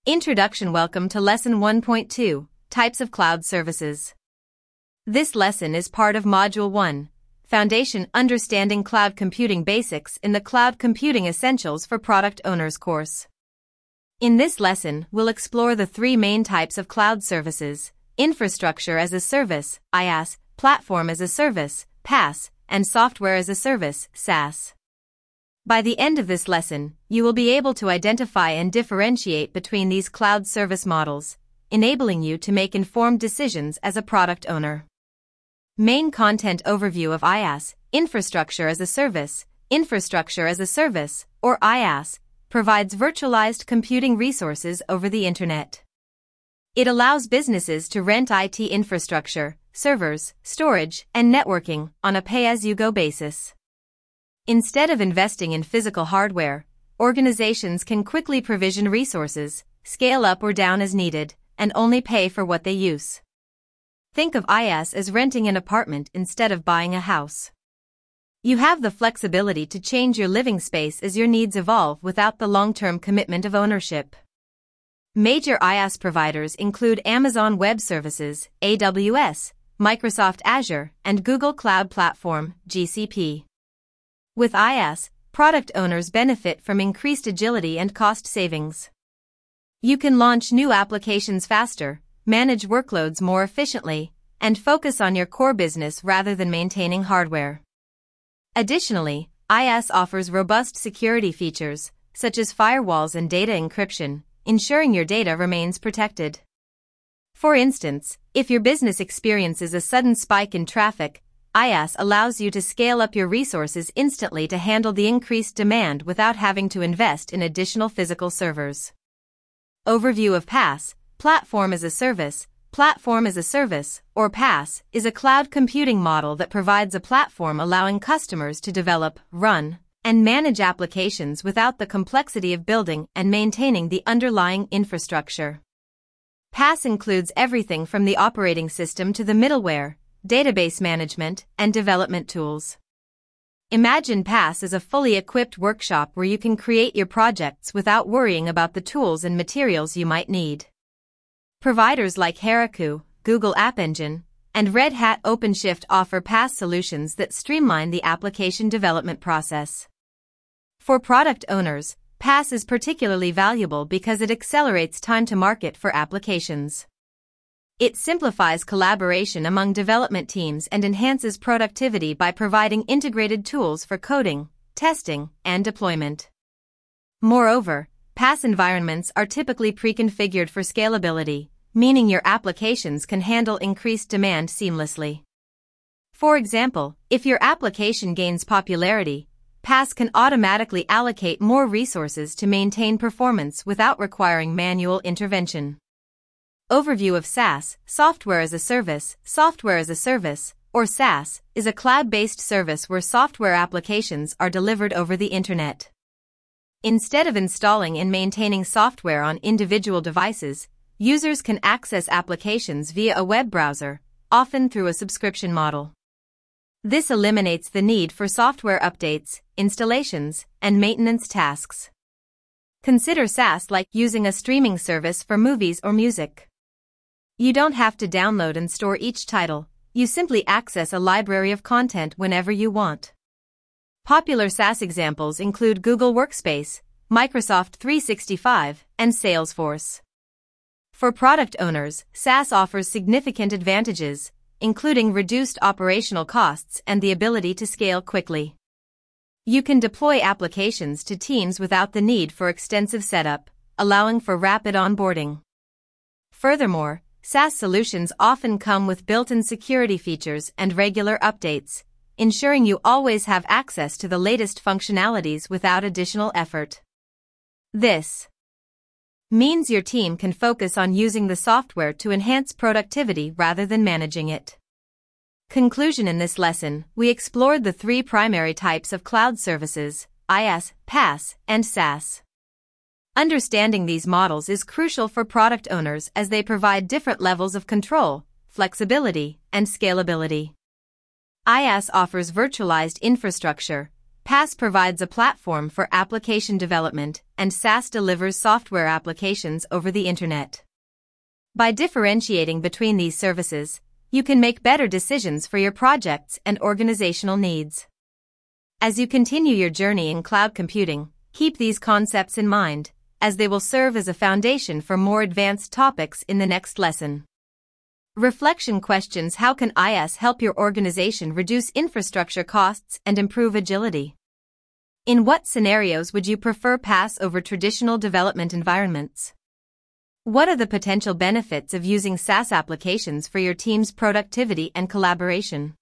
Introduction. Welcome to Lesson 1.2, Types of Cloud Services. This lesson is part of Module 1, Foundation Understanding Cloud Computing Basics in the Cloud Computing Essentials for Product Owners course. In this lesson, we'll explore the three main types of cloud services: Infrastructure as a Service, IaaS, Platform as a Service, PaaS, and Software as a Service, SaaS. By the end of this lesson, you will be able to identify and differentiate between these cloud service models, enabling you to make informed decisions as a product owner. Main content overview of IaaS, Infrastructure as a Service. Infrastructure as a Service, or IaaS, provides virtualized computing resources over the Internet. It allows businesses to rent IT infrastructure, servers, storage, and networking on a pay-as-you-go basis. Instead of investing in physical hardware, organizations can quickly provision resources, scale up or down as needed, and only pay for what they use. Think of IaaS as renting an apartment instead of buying a house. You have the flexibility to change your living space as your needs evolve without the long-term commitment of ownership. Major IaaS providers include Amazon Web Services, AWS, Microsoft Azure, and Google Cloud Platform, GCP. With IaaS, product owners benefit from increased agility and cost savings. You can launch new applications faster, manage workloads more efficiently, and focus on your core business rather than maintaining hardware. Additionally, IaaS offers robust security features, such as firewalls and data encryption, ensuring your data remains protected. For instance, if your business experiences a sudden spike in traffic, IaaS allows you to scale up your resources instantly to handle the increased demand without having to invest in additional physical servers. Overview of PaaS, Platform as a Service. Platform as a Service, or PaaS, is a cloud computing model that provides a platform allowing customers to develop, run, and manage applications without the complexity of building and maintaining the underlying infrastructure. PaaS includes everything from the operating system to the middleware, database management, and development tools. Imagine PaaS as a fully equipped workshop where you can create your projects without worrying about the tools and materials you might need. Providers like Heroku, Google App Engine, and Red Hat OpenShift offer PaaS solutions that streamline the application development process. For product owners, PaaS is particularly valuable because it accelerates time to market for applications. It simplifies collaboration among development teams and enhances productivity by providing integrated tools for coding, testing, and deployment. Moreover, PaaS environments are typically pre-configured for scalability, meaning your applications can handle increased demand seamlessly. For example, if your application gains popularity, PaaS can automatically allocate more resources to maintain performance without requiring manual intervention. Overview of SaaS, Software as a Service. Software as a Service, or SaaS, is a cloud-based service where software applications are delivered over the Internet. Instead of installing and maintaining software on individual devices, users can access applications via a web browser, often through a subscription model. This eliminates the need for software updates, installations, and maintenance tasks. Consider SaaS like using a streaming service for movies or music. You don't have to download and store each title, you simply access a library of content whenever you want. Popular SaaS examples include Google Workspace, Microsoft 365, and Salesforce. For product owners, SaaS offers significant advantages, including reduced operational costs and the ability to scale quickly. You can deploy applications to teams without the need for extensive setup, allowing for rapid onboarding. Furthermore, SaaS solutions often come with built-in security features and regular updates, ensuring you always have access to the latest functionalities without additional effort. This means your team can focus on using the software to enhance productivity rather than managing it. Conclusion: in this lesson, we explored the three primary types of cloud services: IaaS, PaaS, and SaaS. Understanding these models is crucial for product owners as they provide different levels of control, flexibility, and scalability. IaaS offers virtualized infrastructure, PaaS provides a platform for application development, and SaaS delivers software applications over the internet. By differentiating between these services, you can make better decisions for your projects and organizational needs. As you continue your journey in cloud computing, keep these concepts in mind, as they will serve as a foundation for more advanced topics in the next lesson. Reflection questions: how can IaaS help your organization reduce infrastructure costs and improve agility? In what scenarios would you prefer PaaS over traditional development environments? What are the potential benefits of using SaaS applications for your team's productivity and collaboration?